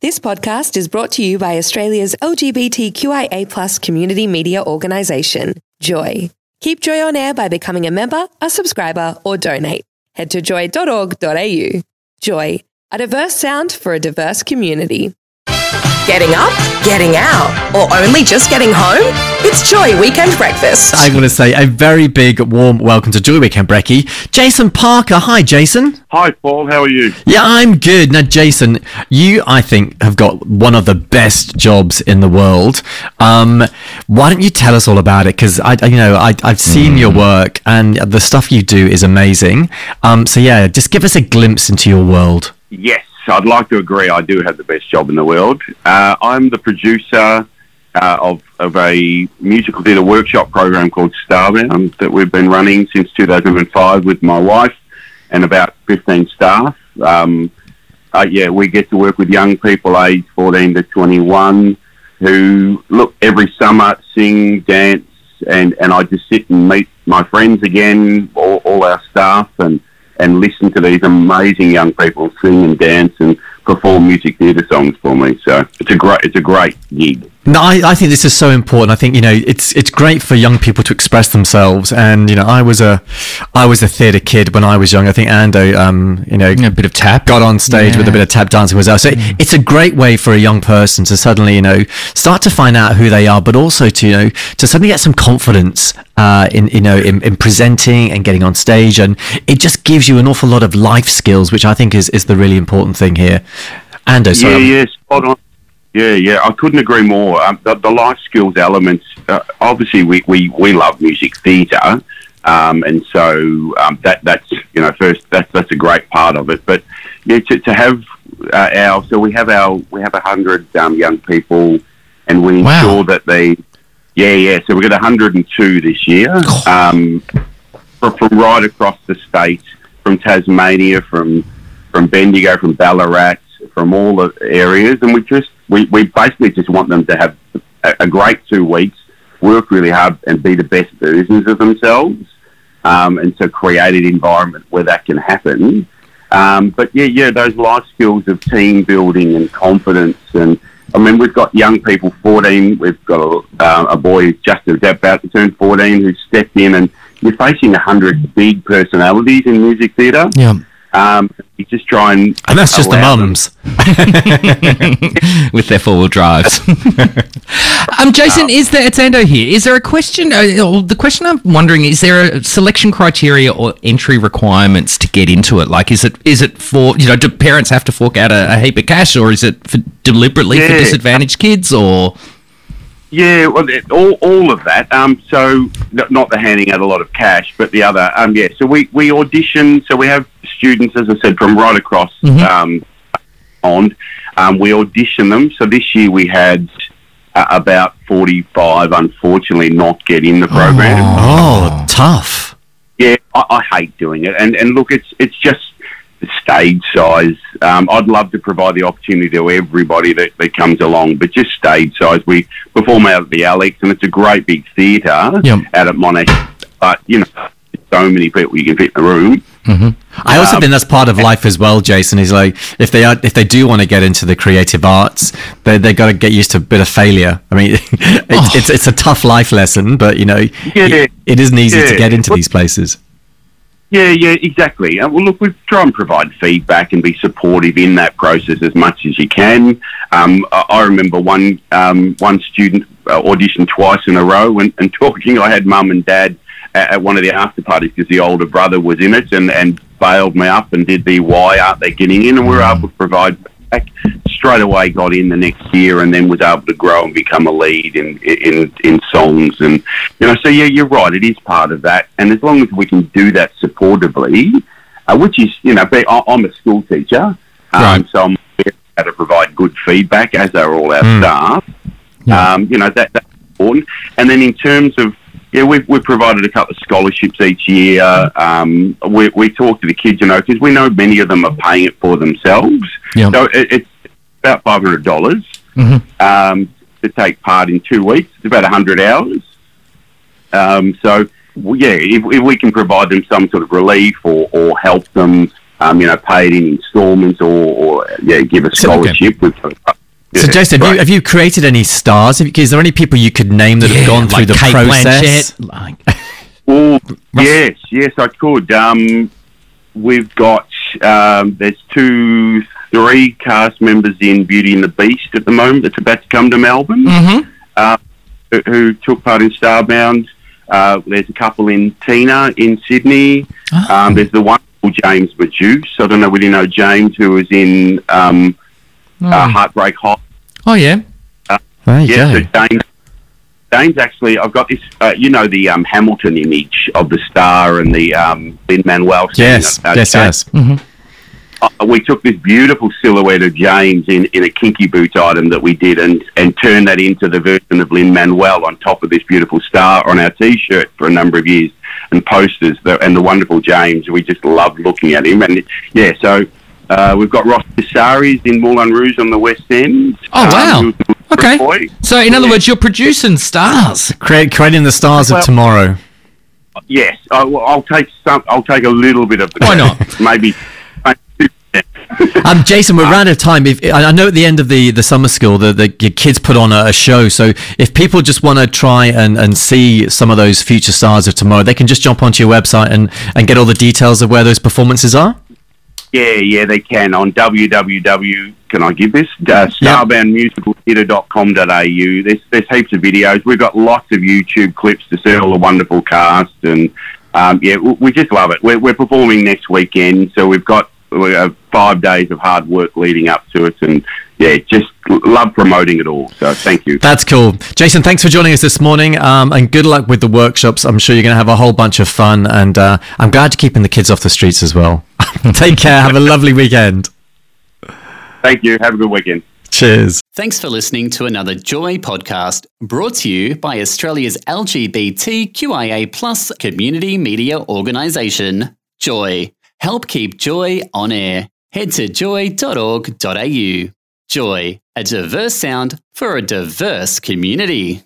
This podcast is brought to you by Australia's LGBTQIA+ community media organisation, Joy. Keep Joy on air by becoming a member, a subscriber, or donate. Head to joy.org.au. Joy, a diverse sound for a diverse community. Getting up, getting out, or only just getting home? It's Joy Weekend Breakfast. I'm going to say a very big, warm welcome to Joy Weekend Brekkie. Jason Parker. Hi, Jason. Hi, Paul. How are you? Yeah, I'm good. Now, Jason, you, I think, have got one of the best jobs in the world. Why don't you tell us all about it? Because I've seen your work, and the stuff you do is amazing. So yeah, just give us a glimpse into your world. Yes, I'd like to agree. I do have the best job in the world. I'm the producer of a musical theatre workshop program called Starbound that we've been running since 2005 with my wife and about 15 staff. We get to work with young people aged 14 to 21 who, every summer sing, dance, and I just sit and meet my friends again, all our staff, and listen to these amazing young people sing and dance and perform music theatre songs for me. So it's a great gig. No, I think this is so important. I think, it's great for young people to express themselves. And, I was a theatre kid when I was young. I think Ando, a bit of tap, got on stage with a bit of tap dancing as well. So it's a great way for a young person to suddenly, start to find out who they are, but also to suddenly get some confidence in presenting and getting on stage. And it just gives you an awful lot of life skills, which I think is the really important thing here. Ando, sorry. Yeah, spot on. Yeah, I couldn't agree more. The life skills elements, obviously we love music theatre, and so that's that's a great part of it. But yeah, to have we have 100 young people, and we ensure that they, so we've got 102 this year, from right across the state, from Tasmania, from Bendigo, from Ballarat, from all the areas, and we basically just want them to have a great 2 weeks, work really hard and be the best versions of themselves, and so create an environment where that can happen. But those life skills of team building and confidence, and I mean, we've got young people, 14, we've got a boy who's just about to turn 14 who's stepped in, and you're facing 100 big personalities in music theatre. Yeah. You just try and that's just the mums with their 4-wheel drives. Jason, it's Ando here. Is there a question? The question I'm wondering, is there a selection criteria or entry requirements to get into it? Like, is it for do parents have to fork out a heap of cash, or is it deliberately for disadvantaged kids, or? Yeah, well, all of that. So not the handing out a lot of cash, but the other. So we audition. So we have students, as I said, from right across we audition them. So this year we had about 45, unfortunately, not get in the program. Oh, tough. Yeah, I hate doing it, and look, it's just the stage size. I'd love to provide the opportunity to everybody that comes along, but just stage size. We perform out at the Alex, and it's a great big theatre out at Monash, but so many people you can fit in the room. I also think that's part of life as well, Jason, is like if they do want to get into the creative arts, they got to get used to a bit of failure. I mean, it's a tough life lesson, but it isn't easy to get into these places. Yeah, exactly. Well, look, we try and provide feedback and be supportive in that process as much as you can. I remember one student auditioned twice in a row, and talking, I had mum and dad at one of the after parties because the older brother was in it and bailed me up and did the why aren't they getting in, and we were able to provide feedback. Straight away got in the next year, and then was able to grow and become a lead in songs. And so you're right, it is part of that, and as long as we can do that supportively, which is I'm a school teacher, so I'm able to provide good feedback, as are all our staff. That's important. And then in terms of we've provided a couple of scholarships each year. We talk to the kids, because we know many of them are paying it for themselves. Yep. So it's about $500 to take part in 2 weeks. It's about 100 hours. If we can provide them some sort of relief or help them, pay it in instalments or give a scholarship. We've got So, Jason, have you created any stars? Is there any people you could name that have gone through the Kate process? Blanchett, Oh, yes, I could. We've got there's 3 cast members in Beauty and the Beast at the moment that's about to come to Melbourne, who took part in Starbound. There's a couple in Tina in Sydney. There's the wonderful James Majuice. I don't know whether you know James, who was in Heartbreak High. Oh, yeah. There you go. So James actually, I've got this, the Hamilton image of the star and the Lin-Manuel. Yes. Mm-hmm. We took this beautiful silhouette of James in a Kinky Boots item that we did and turned that into the version of Lin-Manuel on top of this beautiful star on our T-shirt for a number of years and posters. And the wonderful James, we just loved looking at him. And so we've got Ross Casares in Moulin Rouge on the West End. Oh, wow. Okay. So, in other words, you're producing stars. Creating the stars of tomorrow. Yes. I'll take a little bit of the Why not? Maybe. Jason, we're out of time. I know at the end of the summer school, your kids put on a show. So if people just want to try and see some of those future stars of tomorrow, they can just jump onto your website and get all the details of where those performances are? Yeah, they can on www. Can I give this? Starboundmusicaltheatre.com.au. There's heaps of videos. We've got lots of YouTube clips to see all the wonderful cast, and we just love it. We're performing next weekend, so we have 5 days of hard work leading up to it, and just love promoting it all. So thank you. That's cool. Jason, thanks for joining us this morning, and good luck with the workshops. I'm sure you're going to have a whole bunch of fun, and I'm glad you're keeping the kids off the streets as well. Take care. Have a lovely weekend. Thank you. Have a good weekend. Cheers. Thanks for listening to another Joy podcast brought to you by Australia's LGBTQIA+ community media organisation, Joy. Help keep Joy on air. Head to joy.org.au. Joy, a diverse sound for a diverse community.